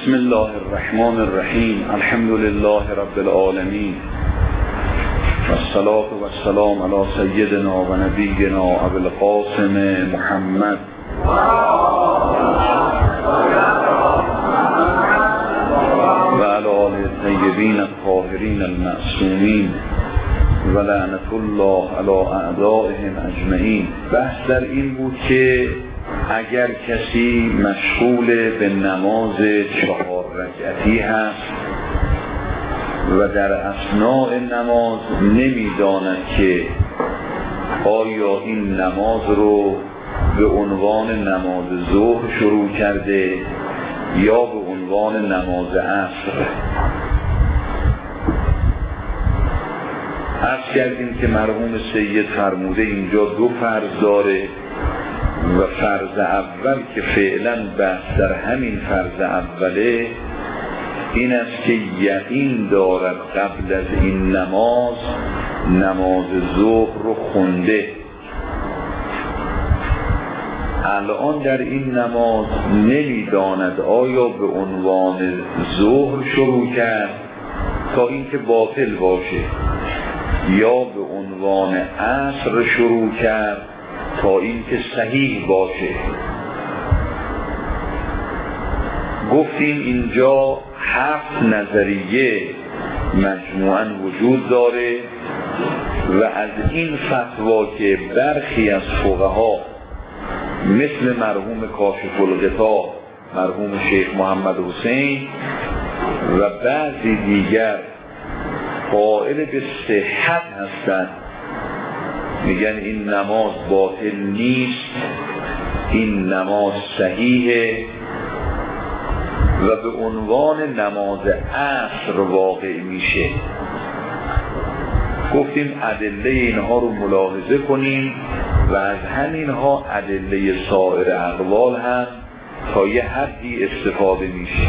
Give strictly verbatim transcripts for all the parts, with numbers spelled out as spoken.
بسم الله الرحمن الرحیم. الحمد لله رب العالمین و الصلاة و السلام علی سیدنا و نبینا ابی القاسم محمد و علی آله الطیبین الطاهرین المعصومین و لعنت الله علی اعدائهم اجمعین. بحث در این بود که اگر کسی مشغول به نماز چهار رکعتی هست و در اثناء نماز نمیداند که آیا این نماز رو به عنوان نماز ظهر شروع کرده یا به عنوان نماز عصر. عرض کردیم که مرحوم سید فرموده اینجا دو فرض داره و فرض اول که فعلا بحث در همین فرض اوله این است که یقین دارد قبل از این نماز نماز ظهر رو خونده. الان در این نماز نمیداند آیا به عنوان ظهر شروع کرد تا اینکه باطل باشه یا به عنوان عصر شروع کرد تا اینکه صحیح باشه. گفتیم اینجا هفت نظریه مجموعاً وجود داره و از این فتوا که برخی از فقها مثل مرحوم کاشف الغطا مرحوم شیخ محمد حسین و بعضی دیگر قائل به صحت هستند، میگن این نماز باطل نیست، این نماز صحیحه و به عنوان نماز عصر واقع میشه. گفتیم ادله اینها رو ملاحظه کنیم و از همینها ادله سایر اقوال هم تا یه حدی استفاده میشه.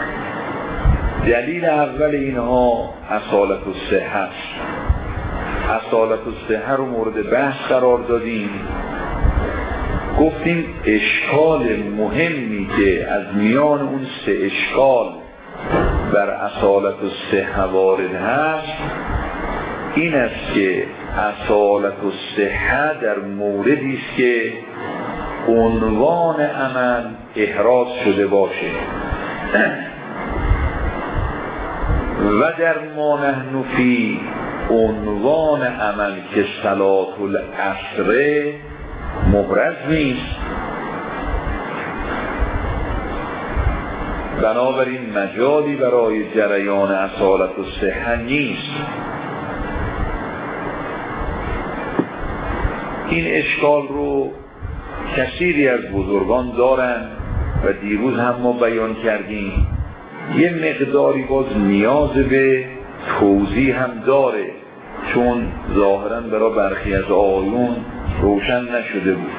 دلیل اول اینها اصالت الصحه است. اصالت الصحه رو مورد بحث قرار دادیم. گفتیم اشکال مهمی که از میان اون سه اشکال بر اصالت الصحه وارد هست این است که اصالت الصحه در موردی است که عنوان عمل احراز شده باشه و در ما نحن فی عنوان عمل که صلاة العصر محرز نیست. بنابراین مجالی برای جریان اصالت الصحه نیست. این اشکال رو کثیری از بزرگان دارن و دیروز هم ما بیان کردیم. یه مقداری باز نیاز به توضیح هم داره چون ظاهراً برای برخی از آیون روشن نشده بود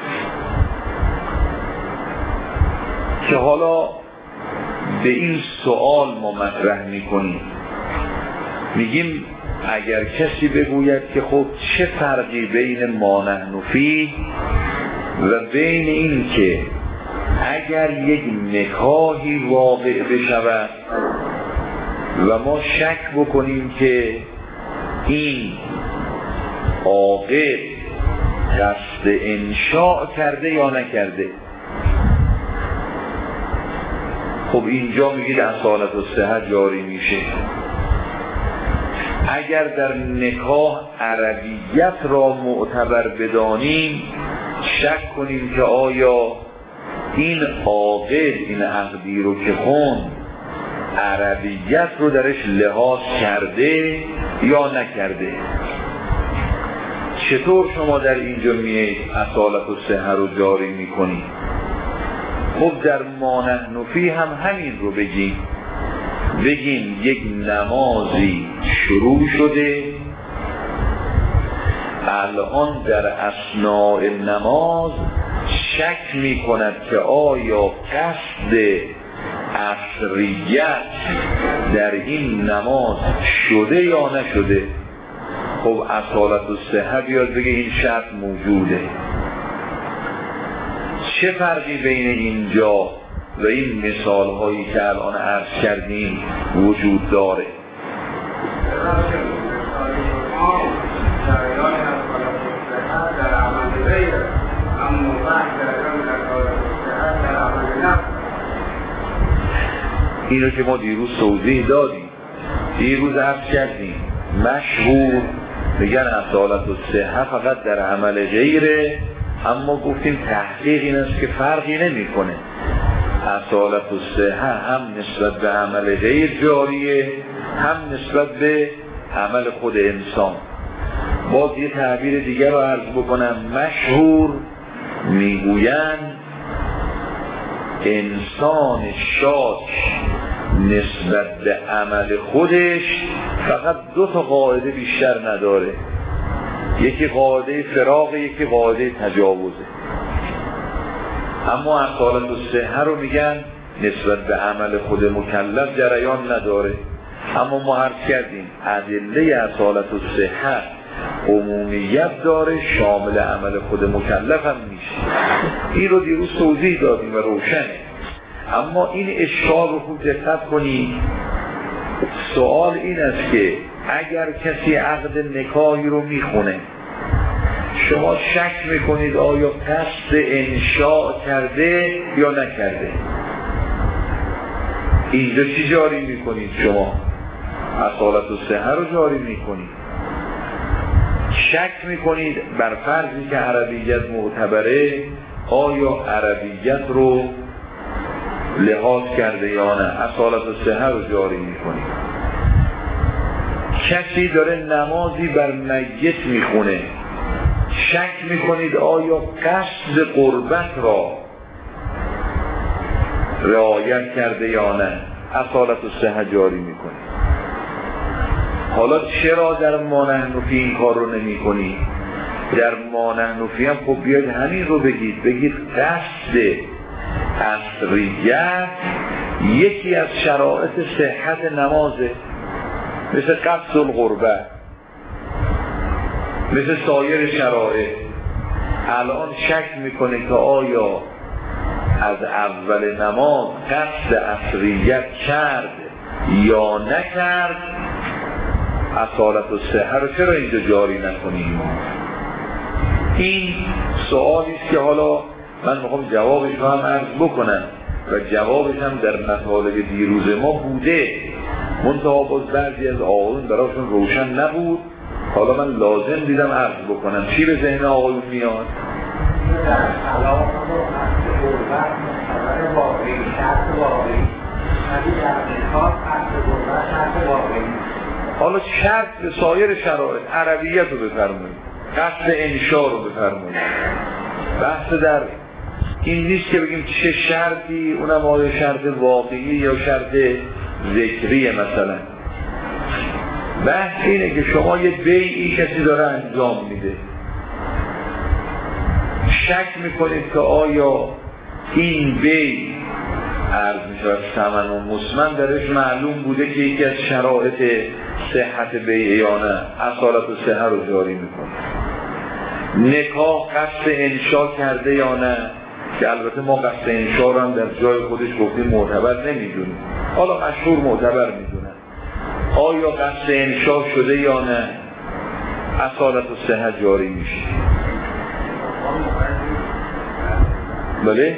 که حالا به این سوال ما مطرح میکنیم. میگیم اگر کسی بگوید که خب چه فرقی بین ما نحن فیه و بین این که اگر یک نکاحی واقع بشود و ما شک بکنیم که این عاقل قصد انشاء کرده یا نکرده، خب اینجا میگید اصالت الصحه جاری میشه. اگر در نکاح عربیت را معتبر بدانیم شک کنیم که آیا این عاقل این عقدی رو که خون عربیت رو درش لحاظ کرده یا نکرده. چطور شما در اینجا میایید اصالت الصحه رو جاری میکنید؟ خب در ما نحن فیه هم همین رو بگیم بگیم یک نمازی شروع شده، الان در اثناء نماز شک میکند که آیا قصد عصریت در این نماز شده یا نشده. خب اصالت الصحه بیاد بگه این شرط موجوده. چه فرقی بین اینجا و این مثال هایی که الان عرض کردیم وجود داره. اینو که ما دیروز توضیح دادیم، دیروز عرض کردیم مشهور میگن اصالت الصحه فقط در عمل غیره، اما گفتیم تحقیق این است که فرقی نمی کنه. اصالت الصحه هم نسبت به عمل غیر جاریه، هم نسبت به عمل خود انسان. باز یه تعبیر دیگر رو عرض بکنم، مشهور میگویند انسان شاک نسبت به عمل خودش فقط دو تا قاعده بیشتر نداره، یکی قاعده فراغ، یکی قاعده تجاوزه. اما اصالت الصحه رو میگن نسبت به عمل خود مکلف جریان نداره. اما ما عرض کردیم ادله اصالت الصحه عمومیت داره، شامل عمل خود مکلف هم میشه. این رو دیروز توضیح دادیم و روشنه. اما این اشکال رو خوب دقت کنید. سوال این است که اگر کسی عقد نکاحی رو میخونه، شما شک میکنید آیا قصد انشاء کرده یا نکرده؟ اینجا چی جاری میکنید؟ شما اصالت الصحه رو جاری میکنید. شک میکنید بر فرضی که عربیت معتبره، آیا عربیت رو لحاظ کرده یا نه، اصالت الصحه رو جاری میکنید. کسی داره نمازی بر میت میخونه، شک میکنید آیا قصد قربت را رعایت کرده یا نه، اصالت الصحه جاری میکنید. حالا چرا در ما نحنفی این کار رو نمی کنید؟ در ما نحنفی هم خب بیاید همین رو بگید، بگید قصد عصریت یکی از شرایط صحت نمازه، مثل قصد القربه، مثل سایر شرایط. الان شک میکنه که آیا از اول نماز قصد عصریت کرد یا نکرد، اصالت الصحه رو چرا اینجا جاری نکنیم؟ این سوالی است که حالا من میخوام جوابش رو هم عرض بکنم و جوابش هم در مطالب دیروز ما بوده، منتها باز بعضی از آقایون براشون روشن نبود. حالا من لازم دیدم عرض بکنم. چی به ذهن آقایون میاد؟ حالا شرط به سایر شرایط عربیت رو بفرمایید، قصد انشاء رو بفرمایید. بحث در این نیست که بگیم چه شرطی، اونم آیا شرط واقعی یا شرط ذکریه. مثلا بحث اینه که شما یه بیعی کسی داره انجام میده، شک میکنید که آیا این بیع عرض میشه ثمن و مسمن درش معلوم بوده که یکی از شرایط صحت بیع یا نه، اصالت الصحه رو جاری میکنه. نکاح قصد انشاء کرده یا نه، که البته ما قصد انشاء رو هم در جای خودش گفتیم معتبر نمیدونیم، حالا مشهور معتبر میدونن. آیا قصد انشاء شده یا نه، اصالت الصحه جاری میشه. بله؟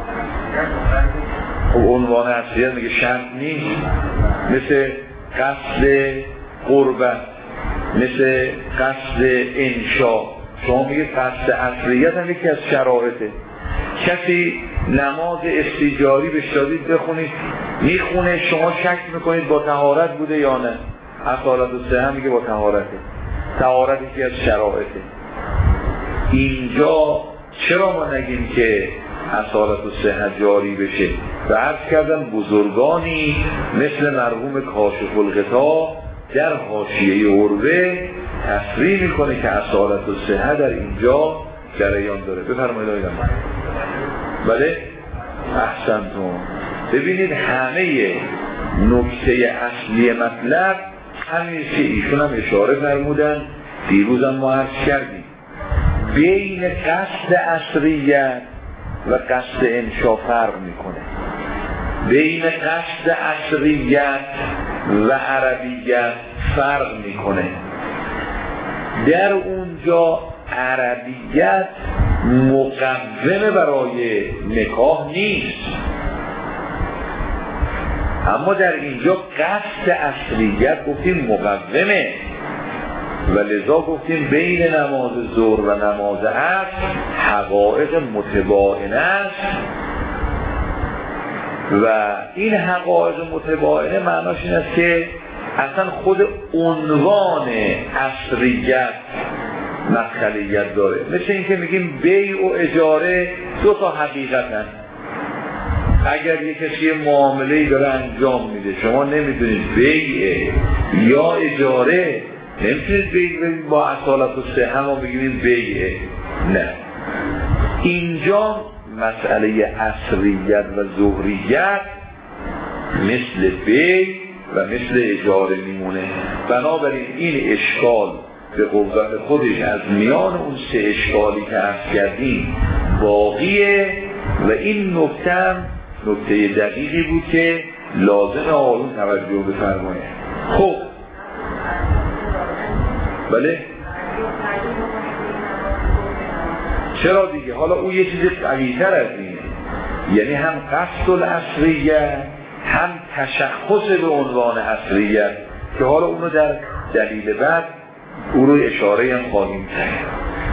خب عنوان اصلیت میگه شرط نیست، مثل قصد قربت، مثل قصد انشاء. شما میگه قصد اصلیت هم یکی از شرایطه. کسی نماز استیجاری بهش دادید بخونید، میخونه، شما شک میکنید با طهارت بوده یا نه، اصالت الصحه میگه با طهارته. طهارت یکی از شرایطه. اینجا چرا ما نگیم که اصالت الصحه جاری بشه؟ و عرض کردن بزرگانی مثل مرحوم کاشف الغطا در حاشیه عروه تصریح میکنه که اصالت الصحه در اینجا جریان داره. بفرمایید آقای من. بله؟ احسنتون. ببینید همه نکته اصلی مطلب همین که ایشون هم اشاره فرمودن، دیروزم ما عرض کردیم، بین قصد عصریت و قصد انشاء فرق میکنه. بین قصد عصریت و عربیت فرق میکنه. در اونجا عربیت مقومه برای نکاح نیست، اما در اینجا قصد عصریت گفتیم مقومه و لذا گفتیم بین نماز ظهر و نماز عصر حقایق متباینه است و این حقایق متباینه معناش این است که اصلا خود عنوان عصریت مدخلیت داره. مثل این که میگیم بیع و اجاره دو تا حقیقتن. اگر یک کسی معامله‌ای داره انجام میده، شما نمیدونید بیع یا اجاره، نمیتونید بیع با اصالت و صحه ما بگیم بیع. نه، اینجا مسئله عصریت و ظهریت مثل بیع و مثل اجاره میمونه. بنابراین این اشکال به قوت خودش از میان اون سه اشکالی که عرض کردیم باقیه و این نکته هم نکته دقیقی بود که لازم آقایون توجه بفرمایید. خب بله چرا دیگه؟ حالا او یه چیز قوی‌تر از اینه، یعنی هم قصد العصریت هم تشخص به عنوان عصریت که حالا اونو در دلیل بعد او رو اشاره هم خواهیم کرد.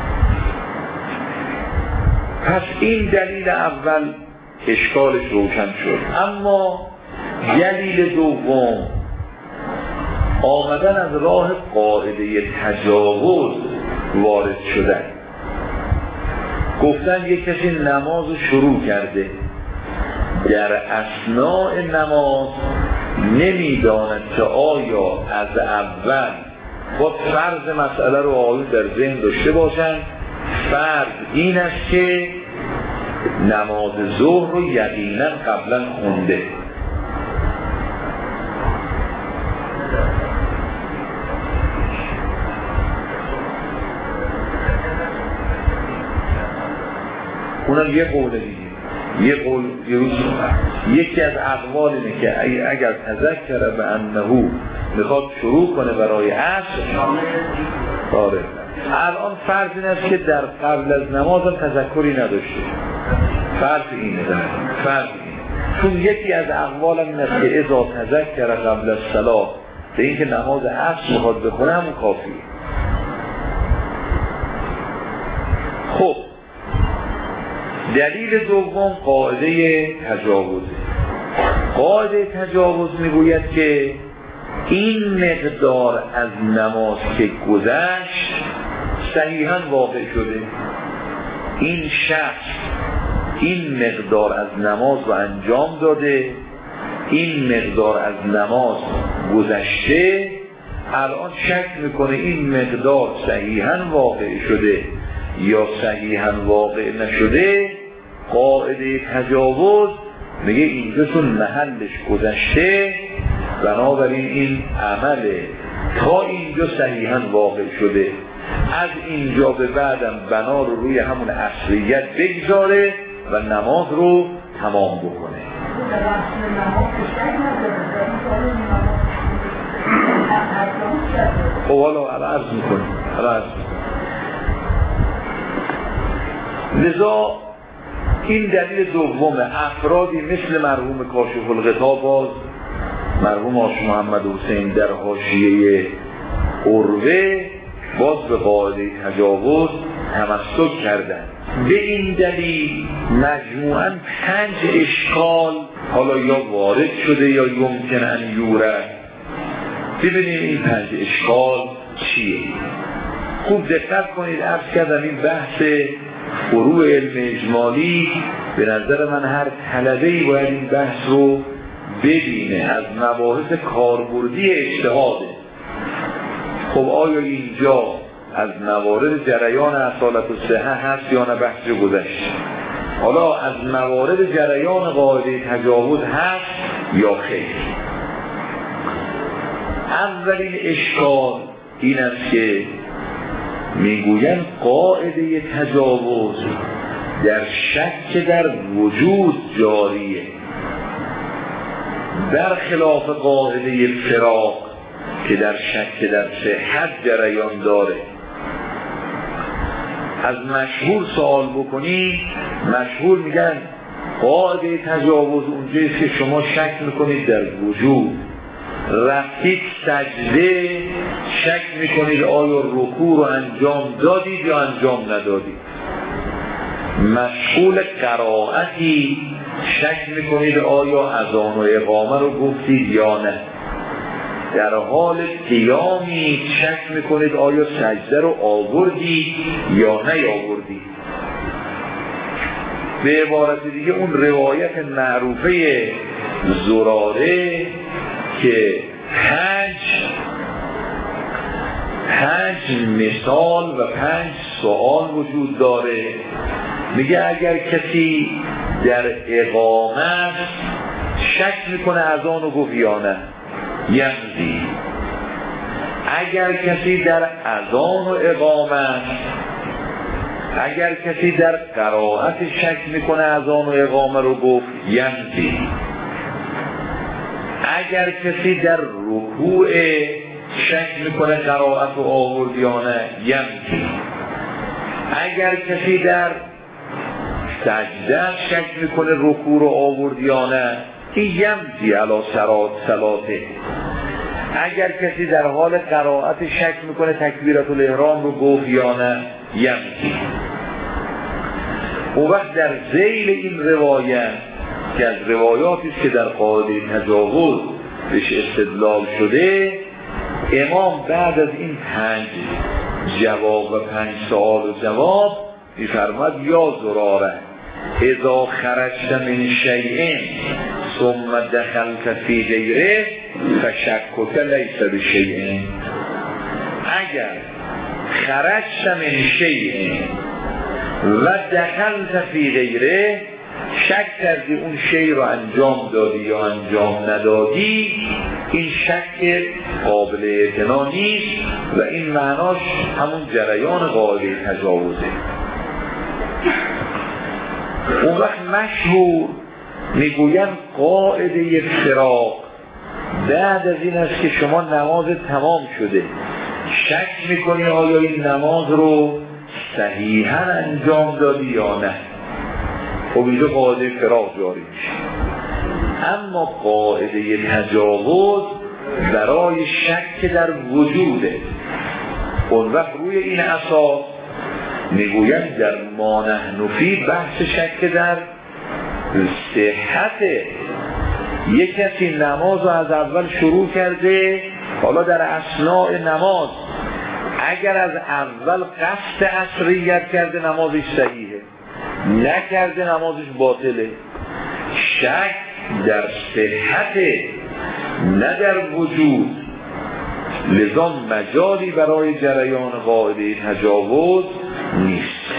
پس این دلیل اول اشکالش روشن شد. اما دلیل دوم آمدن از راه قاعده تجاوز وارد شدن. گفتن یک کسی نماز شروع کرده، در اثناء نماز نمیداند که آیا از اول با فرض مسئله رو آیون در ذهن داشته باشن. فرض این است که نماز ظهر رو یقینا قبلا خونده، اونم یه قول دیگه، یه قول یه روز یکی از اقوال اینه که اگر تذکر به انهو میخواد شروع کنه برای عصر. آره الان فرض این است که در قبل از نماز هم تذکری نداشته. فرض اینه فرض اینه چون یکی از اقوال این است که اذا تذکر قبل از صلاة به این که نماز عصر میخواد بخونه همون کافیه. خب دلیل دوم قاعده تجاوز. قاعده تجاوز میگوید که این مقدار از نماز که گذشت صحیحاً واقع شده، این شخص این مقدار از نماز رو انجام داده، این مقدار از نماز گذشته، الان شک میکنه این مقدار صحیحاً واقع شده یا صحیحاً واقع نشده. قاعده تجاوز میگه اینجا چون محلش گذشته، بنابراین این عمل تا اینجا صحیحاً واقع شده، از اینجا به بعدم بنا رو روی همون اصلیت بگذاره و نماز رو تمام بکنه. خب حالا عرض میکنه عرض میکنه لذا این دلیل دوم. افرادی مثل مرحوم کاشف الغطا، باز مرحوم آش محمد حسین در حاشیه عروه، باز به قاعده تجاوز تمسک کردن. به این دلیل مجموعاً پنج اشکال حالا یا وارد شده یا یمکن ان یورد. ببینید این پنج اشکال چیه؟ خوب دقت کنید. عرض کردم این بحث فروع علم اجمالی به نظر من هر طلبه‌ای باید این بحث رو ببینه، از مباحث کاربردی اجتهاده. خب آیا اینجا از موارد جریان اصالت و صحه هست یا نه؟ بحثی گذشت. حالا از موارد جریان قاعده تجاوز هست یا خیر؟ اولین اشکال این است که میگوین قاعده تجاوز در شک در وجود جاریه. برخلاف قاعده فراق که در شک در صحت جریان داره. از مشهور سوال بکنی، مشهور میگن قاعده تجاوز اونجاییست که شما شک میکنید در وجود، رفتید سجده شک میکنید آیا رکوع رو انجام دادید یا انجام ندادید. مشغول قرائتی شک میکنید آیا اذان و اقامه رو گفتید یا نه. در حال قیامی شک میکنید آیا سجده رو آوردید یا نیاوردید. به عبارت دیگه اون روایت معروفه زراره که پنج پنج مثال و پنج سوال وجود داره، میگه اگر کسی در اقامت شک میکنه اذان و گفت یا نه یمضی، اگر کسی در اذان و اقامت، اگر کسی در قرائت شک میکنه اذان و اقامه رو گفت یمضی، اگر کسی در رکوع شک میکنه قرائت و آورد یا نه یمضی، اگر کسی در سجده شک میکنه رکوع رو آورد یا نه این یمضی علی صلات صلاته، اگر کسی در حال قرائت شک میکنه تکبیرت الاحرام رو گفت یا نه یمضی. اون وقت در ذیل این روایت که از روایاتی است که در قاعده تجاوز بهش استدلال شده، امام بعد از این پنج جواب و پنج سوال و جواب میفرماد یا زراره اذا خرجت من شیء ثم دخلت فی غیره فشکک لیس بشیء. اگر خرجت من شیء و دخلت فی غیره، شک کردی اون شی رو انجام دادی یا انجام ندادی، این شک قابل اعتنا نیست و این معناش همون جریان قاعده تجاوزه. اون وقت مشهور میگوین قاعده فراق بعد از این است که شما نماز تمام شده شک میکنی آیا این نماز رو صحیحا انجام دادی یا نه، خب اینجا قاعده فراق جاری میشه. اما قاعده تجاوز برای شک در وجوده. اون وقت روی این اساس میگویند در ما نحن فی بحث شک در صحت. یک کسی نماز رو از اول شروع کرده، حالا در اثناء نماز اگر از اول قصد عصریت کرده نمازش صحیحه، نکرده نمازش باطله. شک در صحت نه در وجود، لذا مجالی برای جریان قاعده تجاوز نیست.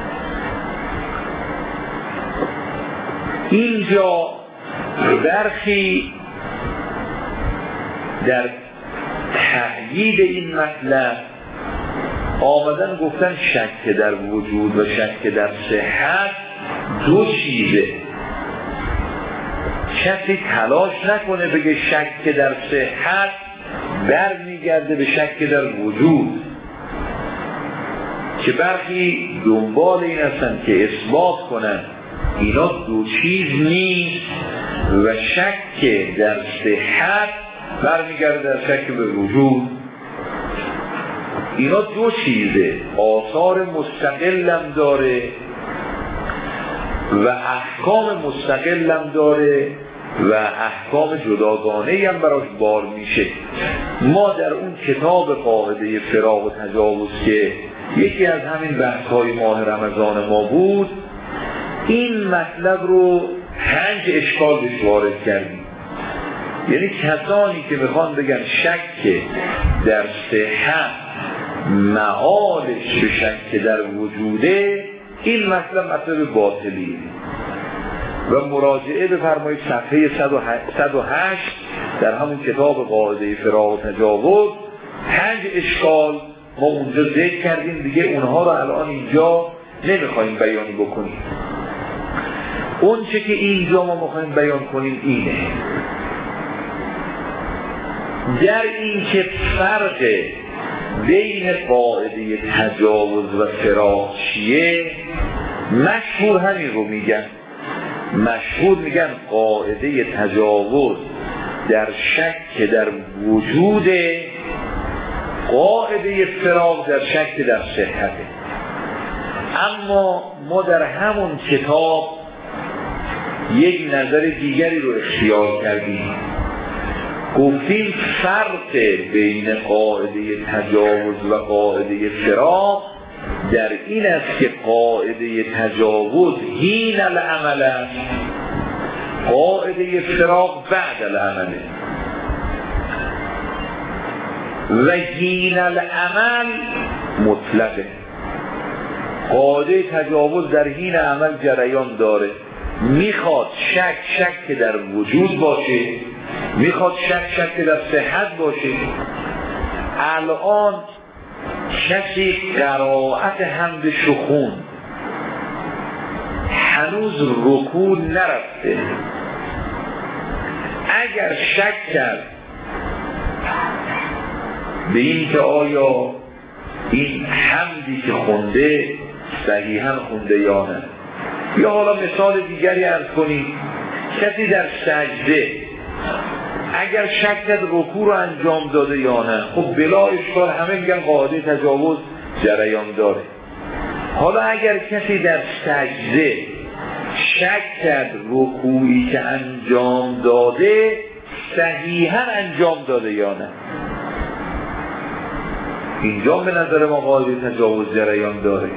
اینجا برخی در تأیید این مطلب آمدن گفتن شک در وجود و شک در صحت دو چیزه. کسی تلاش نکنه بگه شک در صحت برمیگرده به شک در وجود، که برخی دنبال این هستن که اثبات کنن اینا دو چیز نیست و شک در صحت برمیگرده در شک به وجود. اینا دو چیزه، آثار مستقلم داره و احکام مستقلم داره و احکام جداگانه هم براش بار میشه. ما در اون کتاب قاعده فراق و تجاوز که یکی از همین بحث‌های ماه رمضان ما بود، این مطلب رو پنج اشکال بهش وارد کردیم. یعنی کسانی که میخوان بگن شک در صحت معالش به شک در وجوده، این مطلب مطلب باطلیه و مراجعه بفرمایید صفحه صد و هشت در همون کتاب قاعده فراق و تجاوز. پنج اشکال ما اونجا ذکر کردیم، دیگه اونها رو الان اینجا نمیخوایم بیان بکنیم. اون چه که اینجا ما میخوایم بیان کنیم اینه در این که فرق بین قاعده تجاوز و فراق چیه، مشهور همین رو میگن. مشهور میگن قاعده تجاوز در شک در وجود، قاعده فراق در شک در صحته. اما ما در همون کتاب یک نظر دیگری رو اختیار کردیم. گفتیم فرق بین قاعده تجاوز و قاعده فراق در این است که قاعده تجاوز حین العمل است، قاعده فراق بعد العمل. و حین العمل مطلقه. قاعده تجاوز در حین عمل جریان داره، میخواد شک شک در وجود باشه، میخواد شک شک در صحت باشه. الان کسی قرائت حمد شخون هنوز رکوع نرفته، اگر شک کرد به این که آیا این حمدی که خونده صحیحاً خونده یا نه، یا حالا مثال دیگری عرض کنیم، کسی در سجده اگر شک کرد رکوع رو انجام داده یا نه، خب بلا اشکال همه میگن قاعده تجاوز جریان داره. حالا اگر کسی در سجده شک کرد رکوعی که انجام داده صحیحاً انجام داده یا نه، اینجا به نظر ما قاعده تجاوز جریان داره.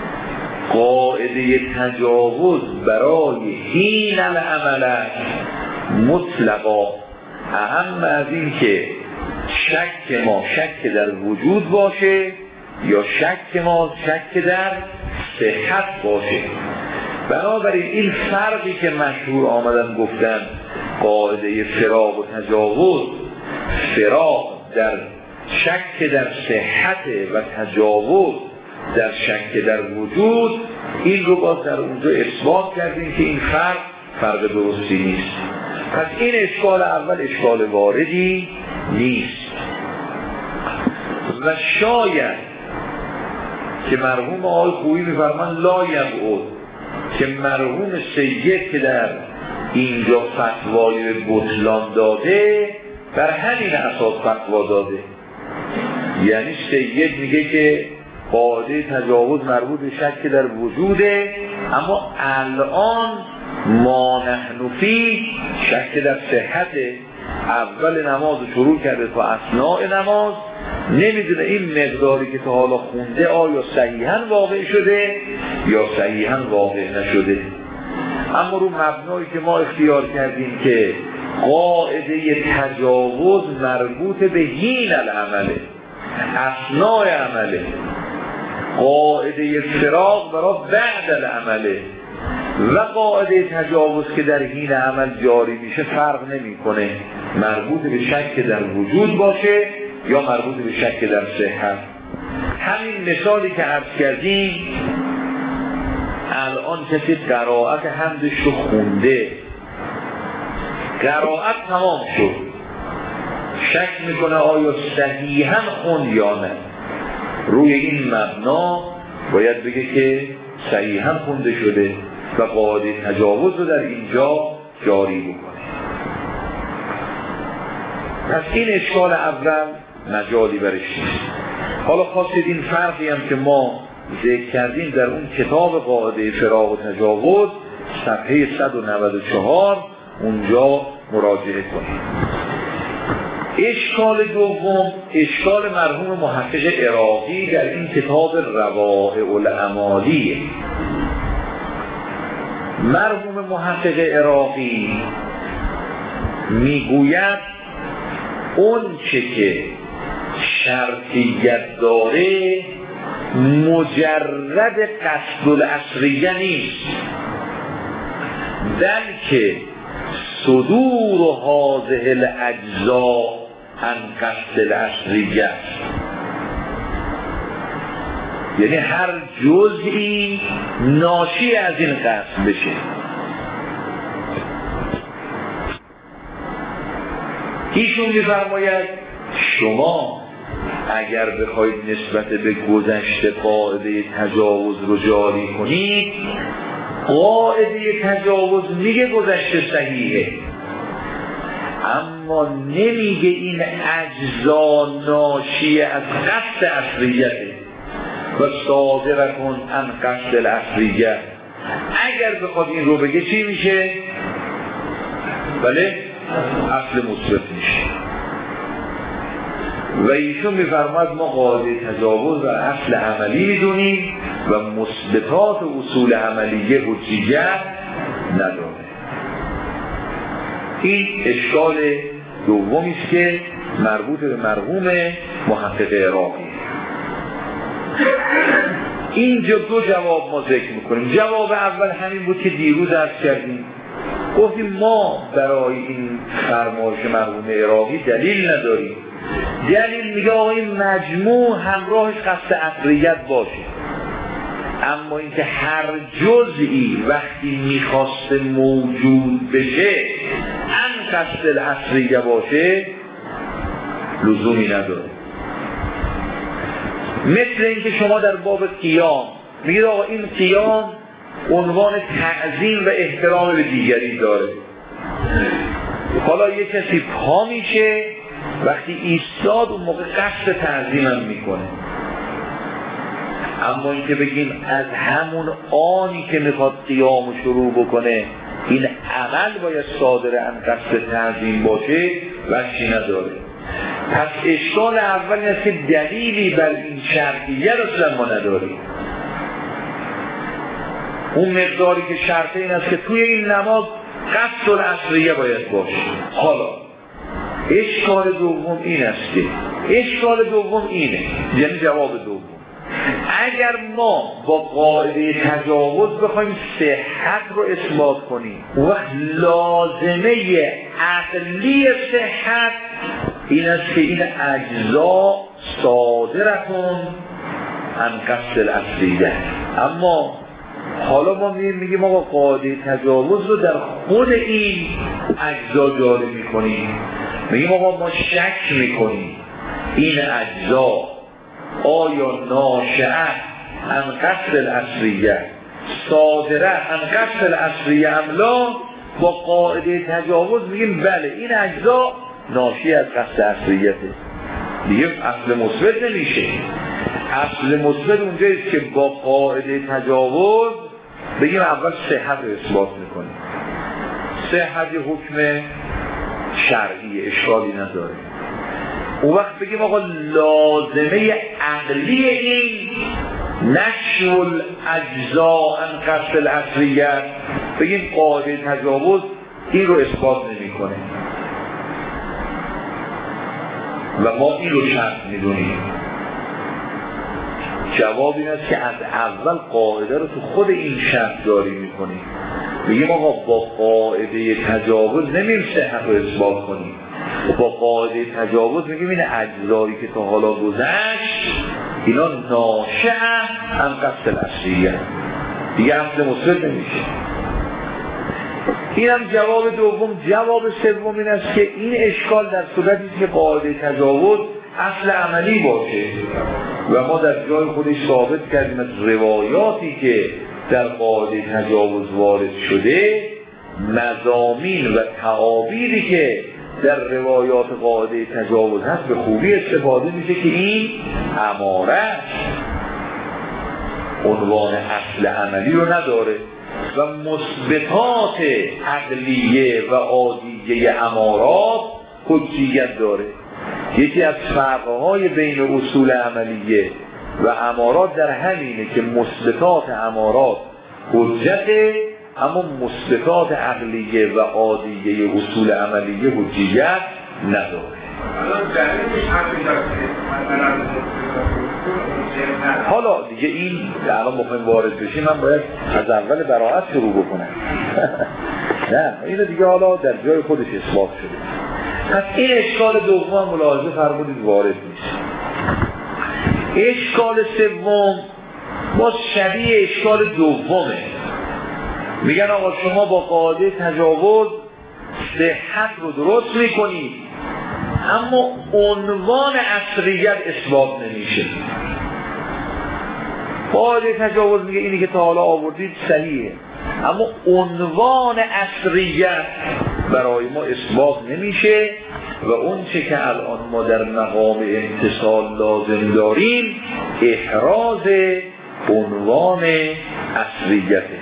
قاعده تجاوز برای حین العمل مطلقا، اهم از این که شک ما شک در وجود باشه یا شک ما شک در صحت باشه. بنابراین این فرقی که مشهور آمدن گفتن قاعده فراق و تجاوز، فراق در شک در صحت و تجاوز در شک در وجود، این رو باز در اونجا اثبات کردیم که این فرق فرق درستی نیست. پس این اشکال اول اشکال واردی نیست. و شاید که مرحوم آقای خویی می‌فرمان لا یبعد، که مرحوم سید که در اینجا فتوای بطلان داده بر همین اساس فتوا داده. یعنی سید میگه که قاعده تجاوز مربوط به شک در وجوده، اما الان ما نحن فی شک در صحت. اول نماز شروع کرده تا اثناء نماز، نمیدونه این مقداری که تا حالا خونده آیا صحیحاً واقع شده یا صحیحاً واقع نشده. اما رو مبنایی که ما اختیار کردیم که قاعده تجاوز مربوط به حین العمله، اثناء عمله، قاعده فراق برای بعد العمله، و قاعده تجاوز که در حین عمل جاری میشه فرق نمیکنه مربوط به شک در وجود باشه یا مربوط به شک در صحت. همین مثالی که عرض کردیم، الان کسی قرائت حمدش رو خونده، قرائت تمام شد، شک میکنه آیا صحیحاً خوند یا نه، روی این مبنا باید بگه که صحیحاً خونده شده و قاعده تجاوز رو در اینجا جاری بکنه. پس این اشکال اول مجالی برش نیست. حالا خواستید این فرقی هم که ما ذکر کردیم در اون کتاب قاعده فراق و تجاوز صفحه صد و نود و چهار اونجا مراجعه کنید. اشکال دوم اشکال مرحوم محقق عراقی در این کتاب روائع الاعمالیه. مرحوم محقق عراقی میگوید اون چه که شرطیت داره مجرد قصد الاصلیه نیست، بلکه صدور هذه الاجزاء عن قصد الاصلیه است. یعنی هر جزئی ناشی از این قصد بشه. ایشون می‌فرماید شما اگر بخواید نسبت به گذشته قاعده تجاوز رو جاری کنید، قاعده تجاوز میگه گذشته صحیحه، اما نمیگه این اجزا ناشی از قصد اصلیته و صادر کن عن قصد الاصلیه. اگر بخواد این رو بگه چی میشه؟ بله اصل مثبت میشه. و ایشون میفرماید ما قاعده تجاوز و اصل عملی میدونیم و مثبتات اصول عملیه حجیت نداره. این اشکال دومی است که مربوط به مرحوم محقق عراقی. اینجا دو جواب ما ذکر میکنیم. جواب اول همین بود که دیروز عرض کردیم، گفتیم ما برای این فرمایش مرحوم عراقی دلیل نداریم. دلیل میگه آقا این مجموع همراهش قصد عقلیت باشه، اما اینکه هر جزئی وقتی میخواسته موجود بشه ان قصد الاصلیه باشه لزومی نداره. مثل اینکه شما در باب قیام میگید آقا این قیام عنوان تعظیم و احترام به دیگری داره، حالا یک کسی پا میشه وقتی ایستاد اون موقع قصد تعظیمم میکنه، اما اینکه بگیم از همون آنی که میخواد قیام شروع بکنه این عمل باید صادر عن قصد تعظیم باشه وجهی نداره. پس اشکال اول این است که دلیلی بر این شرطیه رو ما نداریم. اون مقداری که شرطه این است که توی این نماز قصد الاصلیه باید باشه. حالا اشکال دوم این است که اشکال دوم اینه، یعنی جواب دوم، اگر ما با قاعده تجاوز بخوایم صحت رو اثبات کنیم و لازمه عقلی صحت این است که این اجزا صادرتون عن قصد الاصلیه، اما حالا ما میگیم آقا قاعده تجاوز رو در خود این اجزا جاری میکنیم، میگیم آقا ما شک میکنیم این اجزا آیا ناشئه عن قصد الاصلیه صادره عن قصد الاصلیه املا. با قاعده تجاوز میگیم بله این اجزا ناشی از قصد اصلیته، دیگه اصل مثبت نمیشه. اصل مثبت اونجاییست که با قاعده تجاوز بگیم اول صحت رو اثبات میکنیم. صحت حکم شرعی اشکالی نداره. اون وقت بگیم آقا لازمه عقلی این نشر الاجزاء عن قصد الاصلیه، بگیم قاعده تجاوز این رو اثبات نمیکنه و ما این رو شرط میدونیم. جواب این است که از اول قاعده رو تو خود این شرط جاری میکنیم، میگیم آقا با قاعده تجاوز نمیم صحت رو اثبات کنیم، با قاعده تجاوز میگیم این اجزایی که تا حالا گذشت اینا ناشئ عن قصد الاصلیه، دیگه اصل مثبت نمیشه. این هم جواب دوم. جواب سوم این است که این اشکال در صورتی که قاعده تجاوز اصل عملی باشه و ما در جای خودش ثابت کردیم از روایاتی که در قاعده تجاوز وارد شده، مضامین و تعابیری که در روایات قاعده تجاوز هست به خوبی استفاده میشه که این اماره عنوان اصل عملی رو نداره و مثبتات عقلیه و عادیه امارات حجیت داره. یکی از فرقهای بین اصول عملیه و امارات در همینه که مثبتات امارات حجته، اما مثبتات عقلیه و عادیه اصول عملیه حجیت نداره. حالا دیگه این الان بخوایم وارد بشیم من باید از اول براءت شروع بکنم. نه اینو دیگه حالا در جای خودش اثبات شده. پس این اشکال دوم ملاحظه فرمودید وارد میشه. اشکال سوم با شبیه اشکال دومه، میگن آقا شما با قاعده تجاوز صحت رو درست میکنید اما عنوان اصلیت اثبات نمیشه. قاعده تجاوز میگه اینی که تا حالا آوردید صحیحه، اما عنوان اصلیت برای ما اثبات نمیشه و اون چه که الان ما در مقام امتصال لازم داریم احراز عنوان اصلیته.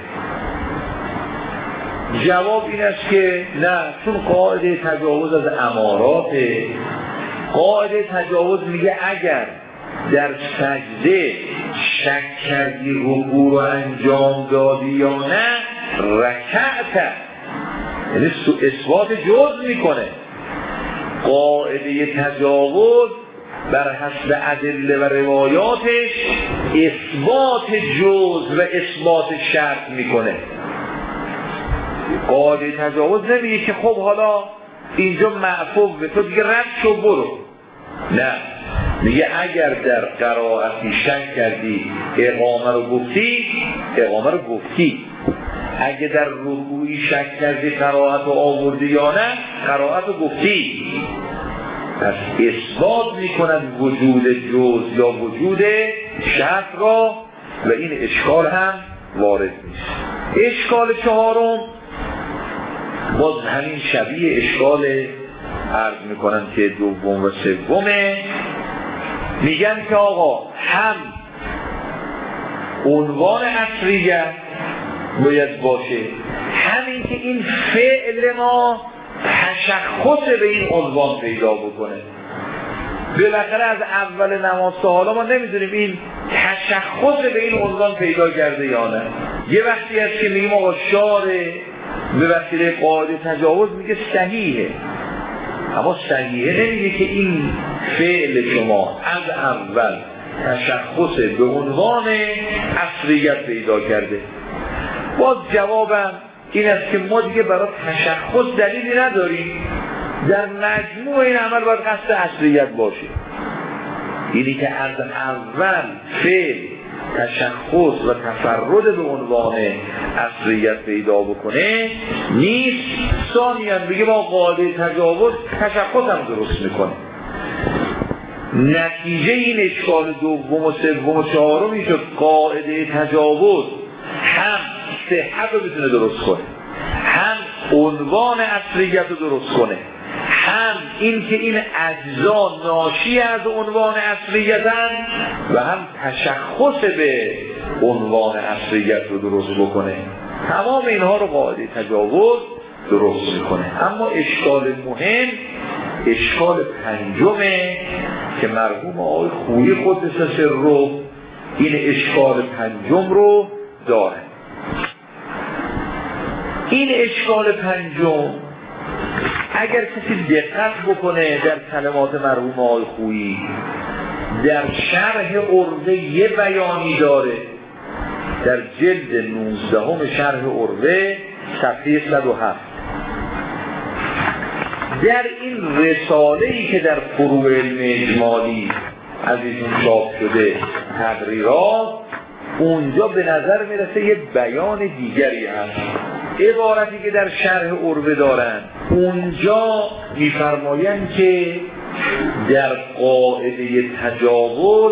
جواب این است که نه، چون قاعده تجاوز از اماراته. قاعده تجاوز میگه اگر در سجده شک کردی رکوع رو انجام دادی یا نه رکعت، یعنی اثبات جز میکنه. قاعده تجاوز بر حسب ادله و روایاتش اثبات جز و اثبات شرط میکنه. قاعده تجاوز نمیگه که خب حالا اینجا معفوه تو دیگه رد شو برو، نه، میگه اگر در قرائتی شک کردی اقامه رو گفتی، اقامه رو گفتی. اگه در رکوعی شک کردی قرائت رو آوردی یا نه، قرائت رو گفتی. پس اثبات میکنند وجود جز یا وجود شرط را و این اشکال هم وارد نیست. اشکال چهارم باز همین شبیه اشکال عرض میکنن که دوم و سومه. میگن که آقا هم عنوان اصلیت باید باشه، همین که این فعل ما تشخص به این عنوان پیدا بکنه. بالاخره از اول نماز تا حالا ما نمیدونیم این تشخص به این عنوان پیدا کرده یا نه. یه وقتی هست که میگیم آقا شاره به وسیله قاعده تجاوز میگه صحیحه، اما صحیحه نمیگه که این فعل شما از اول تشخص به عنوان اصلیت پیدا کرده. باز جوابم این است که ما دیگه برای تشخص دلیلی نداریم، در مجموع این عمل باید قصد اصلیت باشه. اینی که از اول فعل تشخص و تفرد به عنوان اصلیت پیدا بکنه نیست. ثانیاً بگه ما قاعده تجاوز تشخص هم درست میکنه. نتیجه این اشکال دوم و سوم و چهارمی شد قاعده تجاوز هم صحت رو بتونه درست کنه، هم عنوان اصلیت رو درست کنه، هم این که این اجزا ناشی از عنوان اصلیتن و هم تشخص به عنوان اصلیت رو درست بکنه. تمام اینها رو قاعده تجاوز درست میکنه. اما اشکال مهم اشکال پنجمه که مرحوم آقای خویی قدس سره این اشکال پنجم رو داره. این اشکال پنجم اگر کسی دقت بکنه در کلمات مرحوم آقای خویی در شرح عروه یه بیانی داره، در جلد نوزدهم شرح عروه صفحه صد و هفت. در این رساله‌ای که در فروع علم اجمالی از ایشون چاپ شده تقریرات، اونجا به نظر میرسه یه بیان دیگری هست. عبارتی که در شرح عروه دارن اونجا میفرمایند که در قاعده تجاوز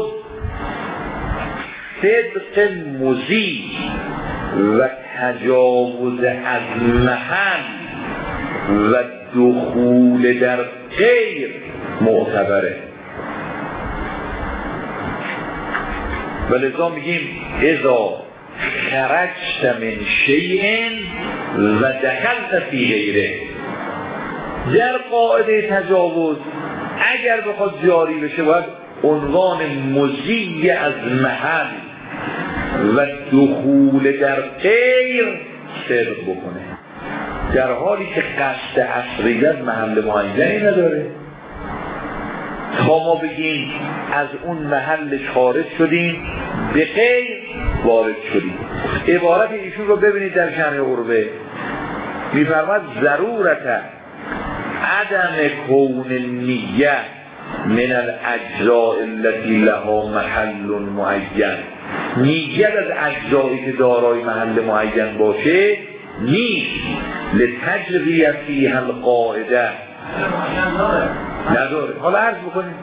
صدق مزید و تجاوز از محل و دخول در غیر معتبره. ولذا میگیم اذا خرجت من شیء و دخلت فی غیره. در قاعده تجاوز اگر بخواد جاری بشه باید عنوان مزی از محل و دخول در غیر صدق بکنه، در حالی که قصد اصلیت محل معینی نداره. تا ما بگیم از اون محلش خارج شدیم به غیر وارد شدیم. عبارت ایشون رو ببینید در شرح عروه میفرماد ضرورت عدم کون نیه من الاجزاء التي لها محل معین. نیت از اجزایی که دارای محل معین باشه نیست لتجریه فیها القاعده. نداره. حالا عرض بکنیم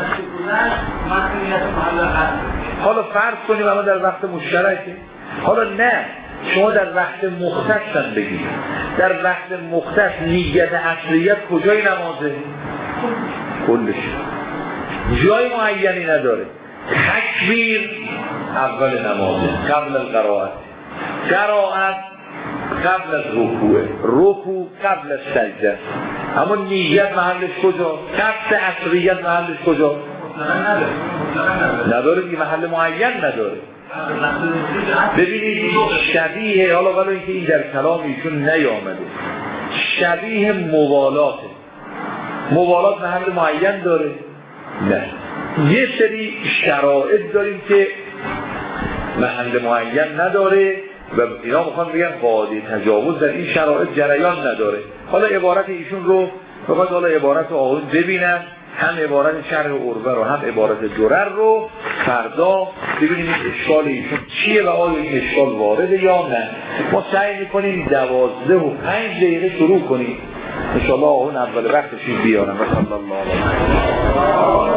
حالا فرض کنیم اما در وقت مشترکه. حالا نه شما در وقت مختص هم بگید، در وقت مختص نیت اصلیت کجای نمازه؟ کلش جای معینی نداره. تکبیر اول نمازه قبل القرائت، قرائت قبل از رکوع، رکوع قبل از سجده. اما نیت محلش کجا؟ قصد اصلیت محلش کجا؟ نداره دیگه، محل معین نداره. ببینید شبیه، حالا ولی اینکه این در کلام ایشون نیامده، شبیه موالات. موالات محل معین داره؟ نه. یه سری شرایط داریم که محل معین نداره و اینا میخوان بگن قاعده تجاوز در این شرایط جریان نداره. حالا عبارت ایشون رو فقط حالا عبارت آقایون ببینم، هم عبارت شرح عروه رو هم عبارت درر رو فردا ببینیم این اشکال ایشون چیه و آیا این اشکال وارده یا نه. ما سعی میکنیم دوازده و پنج دقیقه شروع کنیم انشاءالله آقایون اول وقتش بیارم. صلی الله علیه و